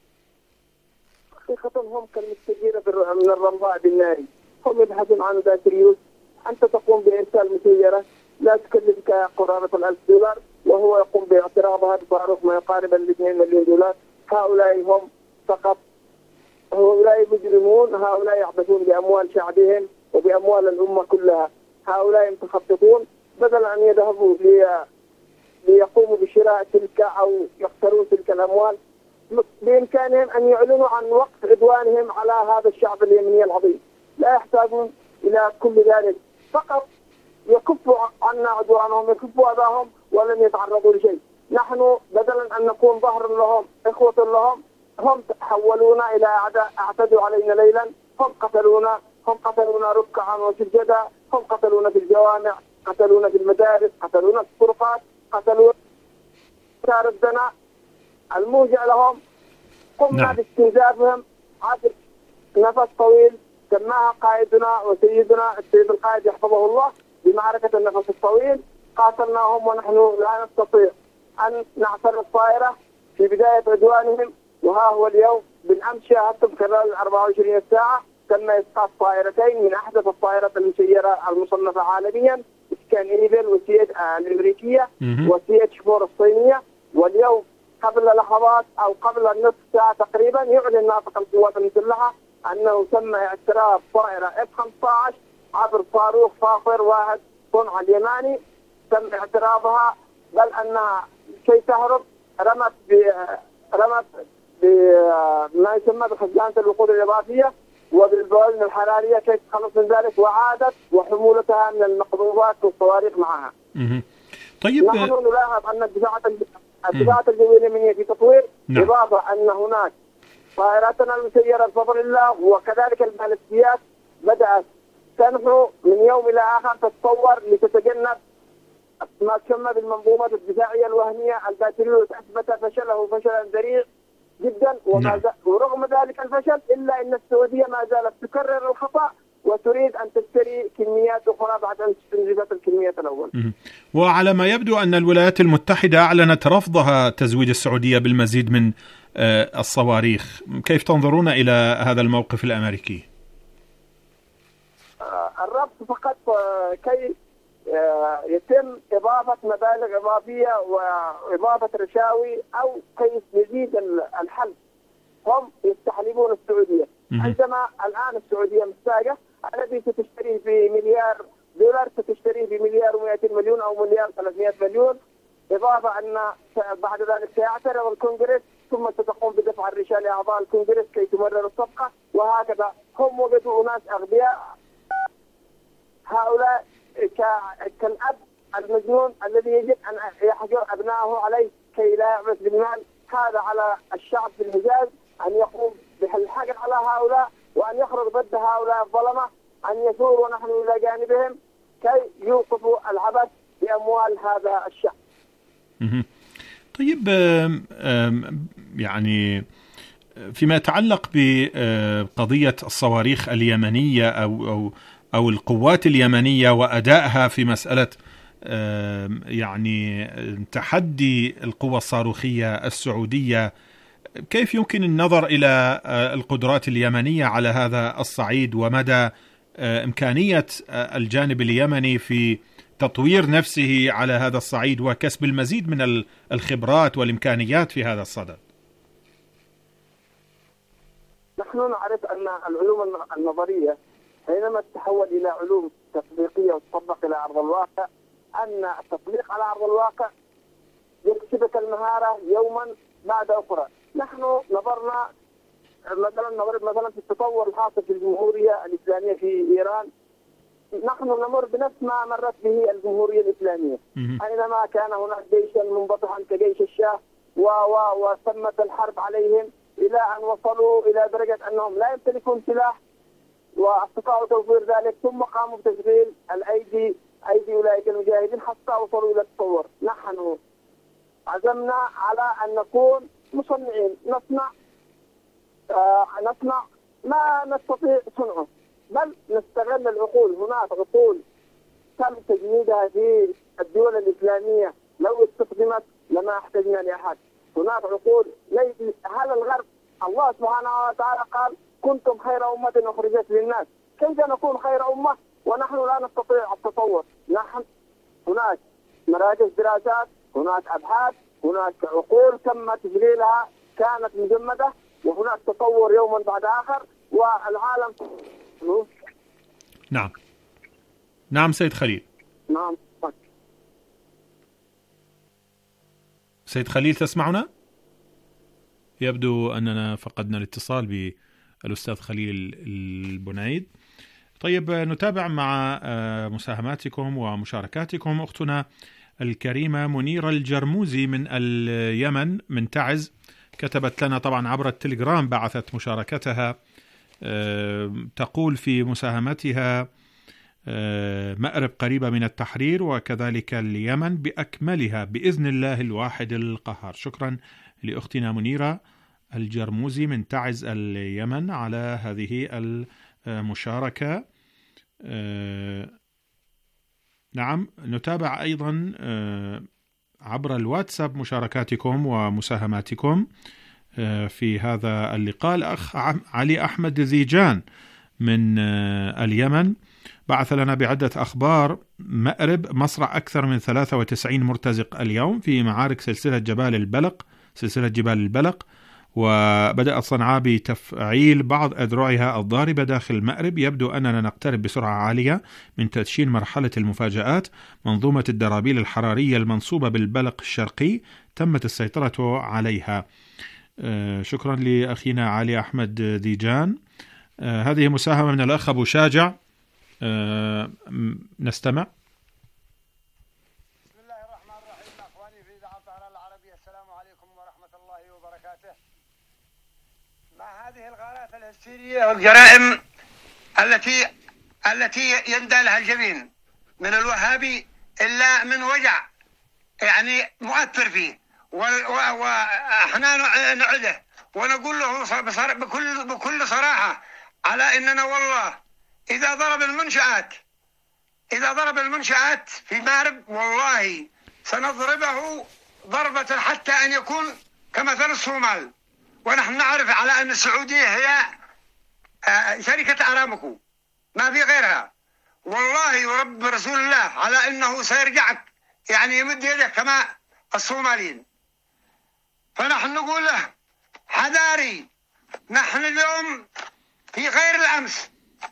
حقيقة هم كالمستجيرة من الرمضاء بالنار، هم يبحثون عن باتريوت. أنت تقوم بإرسال مسيرة لا تكلفك قرابة $1000 وهو يقوم باعتراضها بصاروخ ما يقارب $2 مليون. هؤلاء هم فقط، هؤلاء مجرمون، هؤلاء يعبثون بأموال شعبهم وبأموال الأمة كلها. هؤلاء متخططون، بدل أن يذهبوا ليقوموا بشراء تلك أو يقتروا تلك الأموال، بإمكانهم أن يعلنوا عن وقف عدوانهم على هذا الشعب اليمني العظيم. لا يحتاجون إلى كل ذلك، فقط يكفوا عنا عدوانهم، يكفوا أذاهم ولن يتعرضوا لشيء. نحن بدلا أن نكون ظهر لهم، إخوة لهم، هم حولونا إلى أعداء. اعتدوا علينا ليلا، هم قتلونا ركعا وسجدا، هم قتلونا في الجوامع، قتلونا في المدارس، قتلونا في الطرقات، قتلونا ردنا. الموجع لهم قمنا باستنزافهم عبر نفس طويل سماها قائدنا وسيدنا السيد القائد يحفظه الله بمعركة النفس الطويل. قاتلناهم ونحن لا نستطيع أن نعثر الطائرة في بداية عدوانهم، وها هو اليوم بالأمس شاهدتم خلال 24 ساعة تم إسقاط طائرتين من أحدث الطائرات المسيرة المصنفة عالميا، كان إيفل وسيد الأمريكية وسيد شفور الصينية. واليوم قبل لحظات أو قبل النصف ساعة تقريبا يعلن ناطق القوات المسلحة أنه تم اعتراف طائرة F-15 عبر صاروخ صافر 1 صنع اليماني، تم اعترافها، بل أنها كي تهرب رمت بما يسمى بخزانة الوقود الإضافية وبالبوالين الحرارية كي تخلص من ذلك، وعادت وحمولتها من المقذوفات والصواريخ معها. طيب نحن نلاحظ أن الدفاعات الجوية اليمنية في تطوير، إضافة أن هناك طائراتنا المسيرة بفضل الله وكذلك البالستيات بدأت تنفع من يوم إلى آخر تتطور لتتجنب ما تسمى بالمنظومات الدفاعية الوهمية. الباتريوت أثبت فشله فشلا ذريع جدا، ورغم ذلك الفشل إلا أن السعودية ما زالت تكرر الخطأ وتريد أن تشتري كميات أخرى بعد أن تنزلت الكميات الأول. وعلى ما يبدو أن الولايات المتحدة أعلنت رفضها تزويد السعودية بالمزيد من الصواريخ، كيف تنظرون إلى هذا الموقف الأمريكي؟ الرفض فقط كي يتم إضافة مبالغ إضافية وإضافة رشاوي أو كي يزيد الحل. هم يستحلبون السعودية عندما الآن السعودية محتاجة الذي ستشتريه بمليار دولار ستشتريه بمليار و200 مليون أو مليار 300 مليون، إضافة أن بعد ذلك سيعترض الكونغرس ثم ستقوم بدفع الرشاة لأعضاء الكونغرس كي تمرر الصفقة، وهكذا. هم وجدوا ناس أغبياء، هؤلاء كالأب المجنون الذي يجب أن يحجر أبنائه عليه كي لا يعبث بالمال. هذا على الشعب في الحجاز أن يقوم بالحجر على هؤلاء وأن يخرج ضد هؤلاء الظلمة، أن يثور ونحن إلى جانبهم كي يوقفوا العبث بأموال هذا الشعب. طيب يعني فيما يتعلق بقضية الصواريخ اليمنية أو القوات اليمنية وأدائها في مسألة يعني تحدي القوى الصاروخية السعودية، كيف يمكن النظر إلى القدرات اليمنية على هذا الصعيد ومدى إمكانية الجانب اليمني في تطوير نفسه على هذا الصعيد وكسب المزيد من الخبرات والإمكانيات في هذا الصدد؟ نحن نعرف أن العلوم النظرية حينما تتحول إلى علوم تطبيقية وتطبق إلى أرض الواقع، أن التطبيق على أرض الواقع يكسبك المهارة يوما بعد أخرى. نحن نظرنا مثلا في التطور الحاصل في الجمهورية الإسلامية في إيران، نحن نمر بنفس ما مرت به الجمهورية الإسلامية، حينما كان هناك جيشا منبطحا كجيش الشاه وتمت الحرب عليهم إلى أن وصلوا إلى درجة أنهم لا يمتلكون سلاح واستطاعوا توفير ذلك، ثم قاموا بتشغيل أيدي أولئك المجاهدين حتى وصلوا إلى التطور. نحن عزمنا على أن نكون مصنعين، نصنع ما نستطيع صنعه، بل نستغل العقول. هناك عقول تم تجنيدها في الدول الإسلامية لو استخدمت لما احتجنا لأحد. هناك عقول هذا الغرب الله سبحانه وتعالى قال كنتم خير أمة أخرجت للناس. كيف نكون خير أمة ونحن لا نستطيع التطور؟ هناك مراكز دراسات، هناك أبحاث، هناك عقول تم تشغيلها كانت مجمدة، وهناك تطور يوما بعد آخر والعالم. نعم سيد خليل. نعم سيد خليل تسمعنا؟ يبدو أننا فقدنا الاتصال بالأستاذ خليل البنيد. طيب نتابع مع مساهماتكم ومشاركاتكم. أختنا الكريمة منيرة الجرموزي من اليمن من تعز كتبت لنا طبعا عبر التليجرام، بعثت مشاركتها، تقول في مساهمتها مأرب قريبة من التحرير وكذلك اليمن بأكملها بإذن الله الواحد القهار. شكرا لأختنا منيرة الجرموزي من تعز اليمن على هذه المشاركة. نعم، نتابع أيضا عبر الواتساب مشاركاتكم ومساهماتكم في هذا اللقاء. الأخ علي أحمد ذيجان من اليمن بعث لنا بعدة أخبار. مأرب مصرع أكثر من 93 مرتزق اليوم في معارك سلسلة جبال البلق، وبدأت صنعاء بتفعيل بعض أذرعها الضاربة داخل مأرب. يبدو أننا نقترب بسرعة عالية من تدشين مرحلة المفاجآت. منظومة الدرابيل الحرارية المنصوبة بالبلق الشرقي تمت السيطرة عليها. شكرا لأخينا علي أحمد ذيجان. هذه مساهمة من الأخ أبو شاجع، نستمع. بسم الله الرحمن الرحيم. أخواني في إذاعة الطهران العربية، السلام عليكم ورحمة الله وبركاته. مع هذه الغارات الهستيرية والجرائم التي يندى لها الجبين من الوهابي إلا من وجع يعني مؤثر فيه، وإحنا نعده ونقول له بكل صراحة على إننا والله إذا ضرب المنشآت في مأرب والله سنضربه ضربة حتى أن يكون كمثل الصومال. ونحن نعرف على أن السعودية هي شركة أرامكو، ما في غيرها. والله ورب رسول الله على أنه سيرجع يعني يمد يده كما الصوماليين. فنحن نقول له حذاري، نحن اليوم في غير الأمس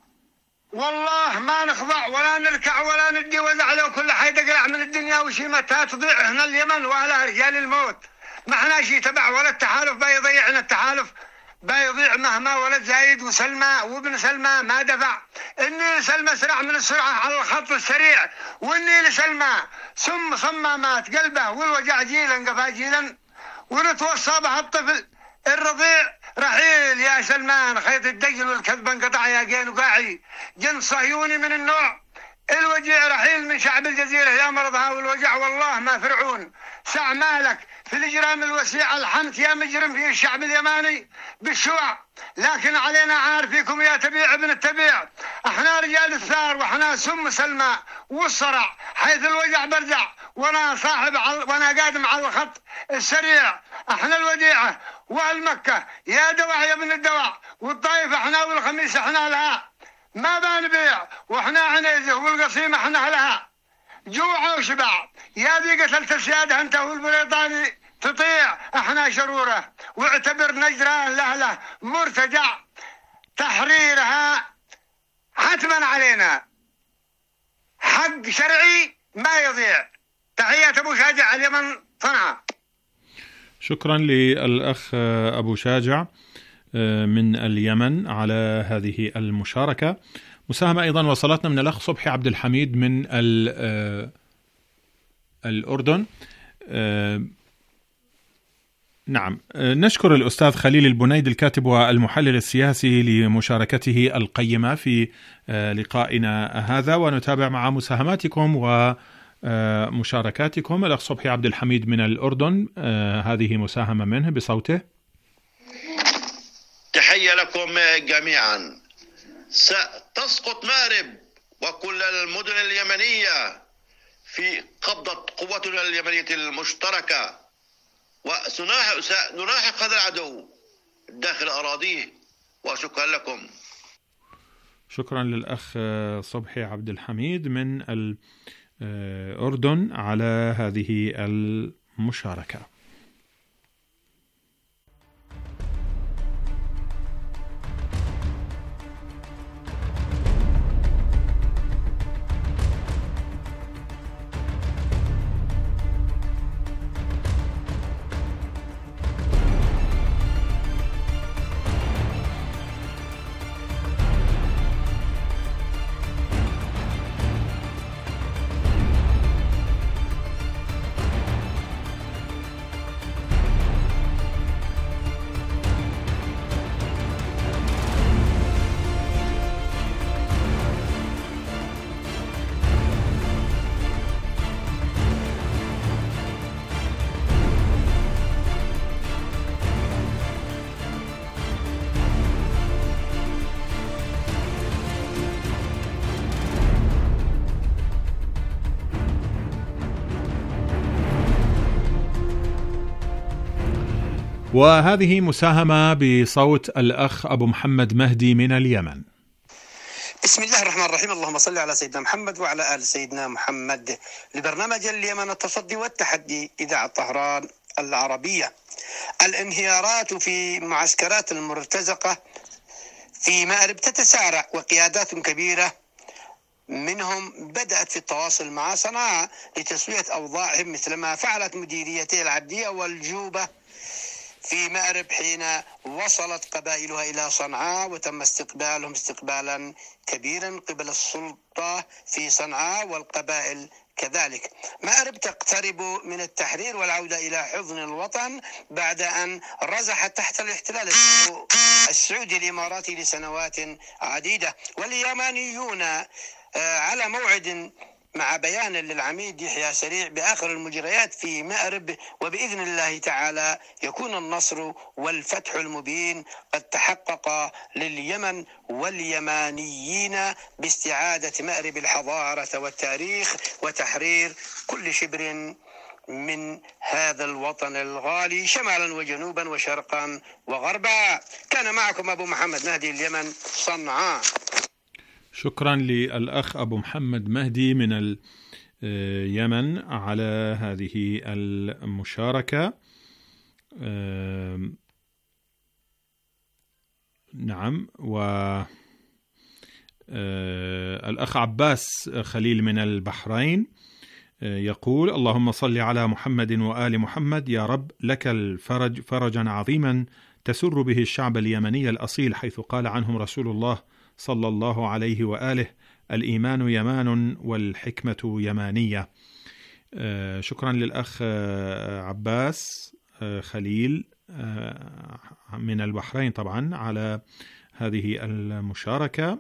والله ما نخضع ولا نركع ولا ندي وزع لو كل حيدة قلع من الدنيا وشيمتها تضيع هنا اليمن وأهلها رجال الموت. ما احنا شي تبع ولا التحالف بيضيعنا، التحالف بيضيع مهما ولد زايد وسلمى وابن سلمى ما دفع. إني لسلمى سرع من السرعة على الخط السريع، وإني لسلمى ثم صمامات قلبه والوجع جيلا قفا جيلا، ونتوصى بها الطفل الرضيع رحيل يا سلمان خيط الدجل والكذب انقطع يا جين وقاعي جن صهيوني من النوع الوجيع رحيل من شعب الجزيرة يا مرضها والوجع والله ما فرعون سع مالك في الإجرام الوسيع الحمت يا مجرم في الشعب اليماني بالشوع. لكن علينا عارفيكم يا تبيع ابن التبيع، احنا رجال الثار واحنا سم سلمى والصرع حيث الوجع برجع، وانا وانا قادم على الخط السريع. احنا الوديعة والمكة يا دواع يا ابن الدواع، والطائف احنا والخميس احنا لها ما بنبيع، واحنا عنيزه والقصيمة احنا لها جوع وشبع. يا ذي قتلت السيادة انت والبريطاني تطيع، احنا شرورة واعتبر نجران لهله مرتجع، تحريرها حتما علينا حق شرعي ما يضيع. تحية أبو شاجع اليمن صنعاء. شكرا للأخ أبو شاجع من اليمن على هذه المشاركة. مساهمة أيضا وصلتنا من الأخ صبحي عبد الحميد من الأردن. نعم، نشكر الأستاذ خليل البنيد الكاتب والمحلل السياسي لمشاركته القيمة في لقائنا هذا، ونتابع مع مساهماتكم ومشاركاتكم. الأخ صبحي عبد الحميد من الأردن، هذه مساهمة منه بصوته. تحية لكم جميعا. ستسقط مأرب وكل المدن اليمنية في قبضة قوتنا اليمنية المشتركة، وسنلاحق هذا العدو داخل أراضيه. وشكرا لكم. شكرا للأخ صبحي عبد الحميد من الأردن على هذه المشاركة. وهذه مساهمة بصوت الأخ أبو محمد مهدي من اليمن. بسم الله الرحمن الرحيم. اللهم صل على سيدنا محمد وعلى آل سيدنا محمد. لبرنامج اليمن التصدي والتحدي، إذاعة طهران العربية. الانهيارات في معسكرات المرتزقة في مأرب تتسارع، وقيادات كبيرة منهم بدأت في التواصل مع صنعاء لتسوية أوضاعهم، مثلما فعلت مديريتي العبدية والجوبة في مأرب حين وصلت قبائلها إلى صنعاء، وتم استقبالهم استقبالا كبيرا قبل السلطة في صنعاء والقبائل كذلك. مأرب تقترب من التحرير والعودة إلى حضن الوطن بعد أن رزحت تحت الاحتلال السعودي الإماراتي لسنوات عديدة. واليمانيون على موعد مع بيان للعميد يحيى سريع بآخر المجريات في مأرب، وبإذن الله تعالى يكون النصر والفتح المبين قد تحقق لليمن واليمانيين باستعادة مأرب الحضارة والتاريخ وتحرير كل شبر من هذا الوطن الغالي شمالا وجنوبا وشرقا وغربا. كان معكم أبو محمد مهدي، اليمن، صنعاء. شكرا للأخ أبو محمد مهدي من اليمن على هذه المشاركة. نعم. والأخ عباس خليل من البحرين يقول: اللهم صل على محمد وآل محمد يا رب، لك الفرج فرجا عظيما تسر به الشعب اليمني الأصيل، حيث قال عنهم رسول الله صلى الله عليه وآله: الإيمان يمان والحكمة يمانية. شكرا للأخ عباس خليل من البحرين طبعا على هذه المشاركة.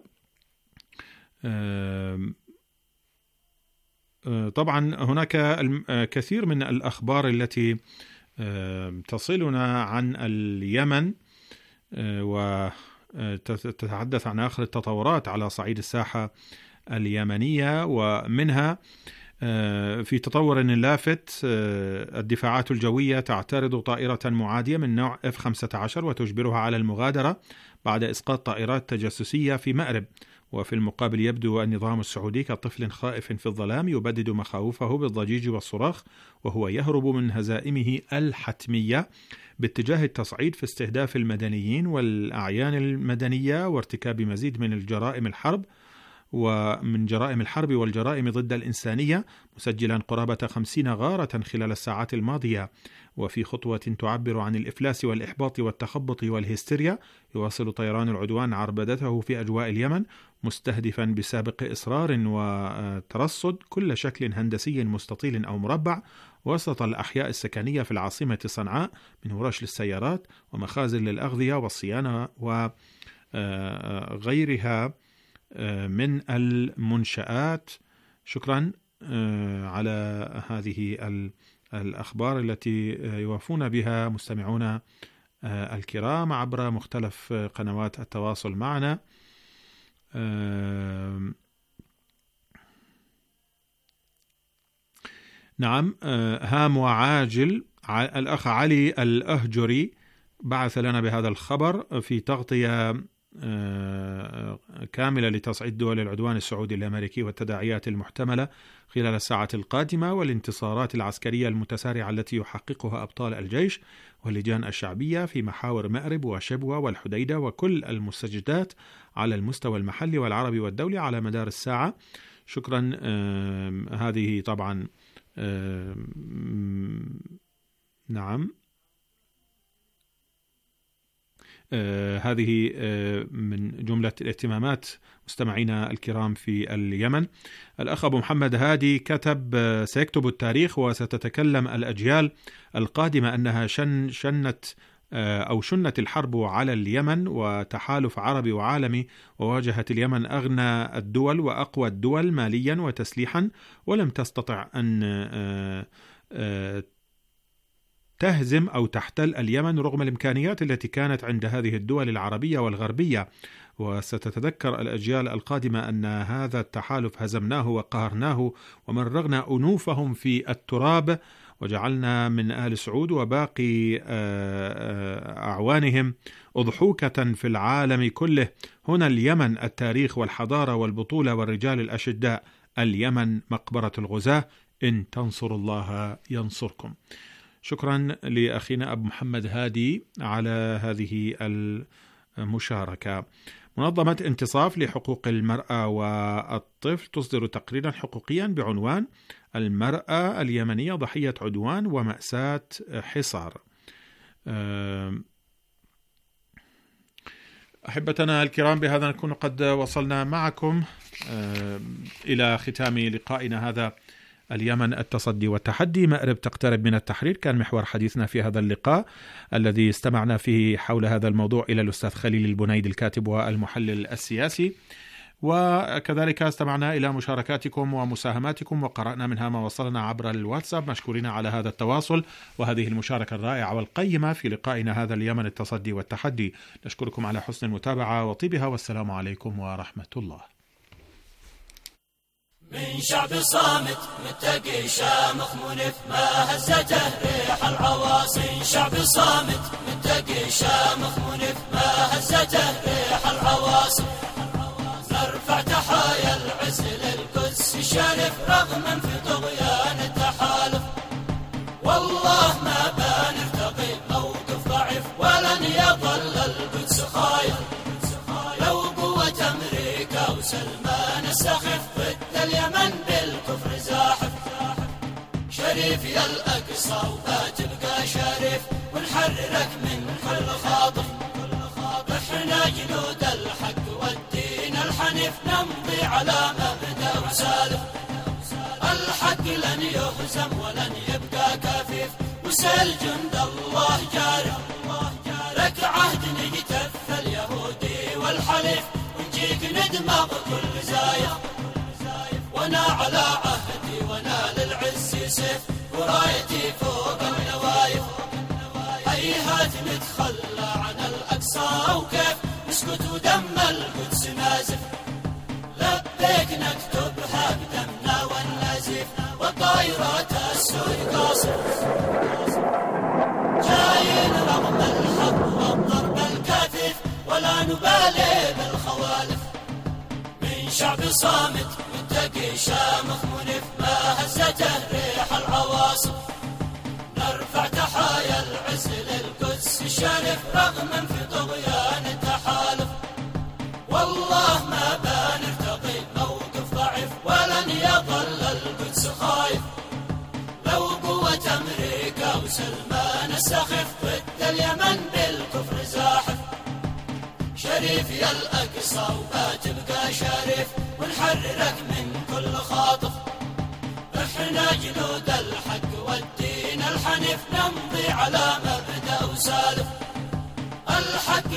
طبعا هناك كثير من الأخبار التي تصلنا عن اليمن وتتحدث عن آخر التطورات على صعيد الساحة اليمنية، ومنها في تطور لافت: الدفاعات الجوية تعترض طائرة معادية من نوع F-15 وتجبرها على المغادرة بعد إسقاط طائرات تجسسية في مأرب. وفي المقابل يبدو النظام السعودي كطفل خائف في الظلام يبدد مخاوفه بالضجيج والصراخ، وهو يهرب من هزائمه الحتمية باتجاه التصعيد في استهداف المدنيين والأعيان المدنية وارتكاب مزيد من الجرائم الحرب ومن جرائم الحرب والجرائم ضد الإنسانية، مسجلا قرابة 50 غارة خلال الساعات الماضية. وفي خطوة تعبر عن الإفلاس والإحباط والتخبط والهستيريا، يواصل طيران العدوان عربدته في أجواء اليمن، مستهدفا بسابق إصرار وترصد كل شكل هندسي مستطيل أو مربع وسط الأحياء السكنية في العاصمة صنعاء، من ورش للسيارات ومخازن للأغذية والصيانة وغيرها من المنشآت. شكرا على هذه الأخبار التي يوافون بها مستمعون الكرام عبر مختلف قنوات التواصل معنا. نعم. هام وعاجل. الأخ علي الأهجري بعث لنا بهذا الخبر في تغطية كاملة لتصعيد دول العدوان السعودي الأمريكي والتداعيات المحتملة خلال الساعة القادمة والانتصارات العسكرية المتسارعة التي يحققها أبطال الجيش واللجان الشعبية في محاور مأرب وشبوة والحديدة وكل المستجدات على المستوى المحلي والعربي والدولي على مدار الساعة. شكرا. هذه طبعا نعم. هذه من جملة الاهتمامات مستمعينا الكرام في اليمن. الأخ أبو محمد هادي كتب: سيكتب التاريخ وستتكلم الأجيال القادمة أنها شنت الحرب على اليمن وتحالف عربي وعالمي، وواجهت اليمن أغنى الدول وأقوى الدول ماليا وتسليحا، ولم تستطع أن تهزم أو تحتل اليمن رغم الإمكانيات التي كانت عند هذه الدول العربية والغربية. وستتذكر الأجيال القادمة أن هذا التحالف هزمناه وقهرناه ومرغنا أنوفهم في التراب وجعلنا من آل سعود وباقي أعوانهم أضحوكة في العالم كله. هنا اليمن، التاريخ والحضارة والبطولة والرجال الأشداء. اليمن مقبرة الغزاة، إن تنصروا الله ينصركم. شكرا لأخينا أبو محمد هادي على هذه المشاركة. منظمة انتصاف لحقوق المرأة والطفل تصدر تقريرا حقوقيا بعنوان المرأة اليمنية ضحية عدوان ومأساة حصار. أحبتنا الكرام، بهذا نكون قد وصلنا معكم إلى ختام لقائنا هذا. اليمن، التصدي والتحدي. مأرب تقترب من التحرير كان محور حديثنا في هذا اللقاء الذي استمعنا فيه حول هذا الموضوع إلى الأستاذ خليل البنيد الكاتب والمحلل السياسي، وكذلك استمعنا إلى مشاركاتكم ومساهماتكم وقرأنا منها ما وصلنا عبر الواتساب. مشكورين على هذا التواصل وهذه المشاركة الرائعة والقيمة في لقائنا هذا اليمن، التصدي والتحدي. نشكركم على حسن المتابعة وطيبها، والسلام عليكم ورحمة الله. من شعب صامت متقي شامخ منف ما هزته ريح العواصي. شعب صامت متقي شامخ منف ما هزته ريح العواصي. نرفع تحايا العز للقدس شارف رغما في طغيان التحالف. والله ما بنرتقي موقف ضعيف ولن يظل القدس خايف. لو قوة أمريكا وسلمان السخف اليمن بالكفر زاحف. شريف يا الأقصى وبتبقى شريف ونحررك من كل خاطف. احنا جنود الحق والدين الحنيف نمضي على مبدأ وسالف. الحق لن يهزم ولن يبقى كفيف وسل جند الله جارف. لك عهد نجتف اليهودي والحليف ونجيك ندمغ كل زايف. وانا على عهدي وانا للعز سيف ورايتي فوق النوايف. هيهات نتخلى عن الأقصى وكيف نسكت ودم القدس نازف. لبيك نكتبها بدمنا والنزيف والطائرات السود قاصف. جايين رغم الحق والضرب الكثيف ولا نبالي بالخوالف. من شعب صامت متقي شامخ منف ما هزته ريح العواصف. نرفع تحايا العز للقدس شارف رغما في طغيان التحالف. والله ما بنرتقي موقف ضعيف ولن يظل القدس خايف. لو قوة أمريكا وسلمان السخف ضد اليمن بالكفر زاحف. شريف يا الأقصى وبتبقى شريف ونحررك من كل خاطف. احنا جنود الحق والدين الحنيف نمضي على مبدأ وسالف. الحق